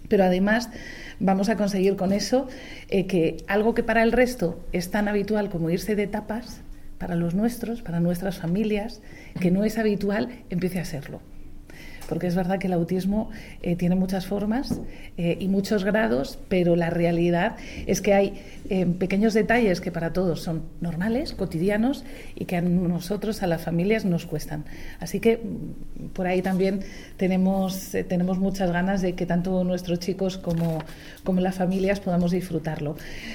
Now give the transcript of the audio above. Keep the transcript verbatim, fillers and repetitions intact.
Pero además vamos a conseguir con eso eh, que algo que para el resto es tan habitual como irse de tapas, para los nuestros, para nuestras familias, que no es habitual, empiece a serlo. Porque es verdad que el autismo eh, tiene muchas formas eh, y muchos grados, pero la realidad es que hay eh, pequeños detalles que para todos son normales, cotidianos, y que a nosotros, a las familias, nos cuestan. Así que por ahí también tenemos, eh, tenemos muchas ganas de que tanto nuestros chicos como, como las familias podamos disfrutarlo.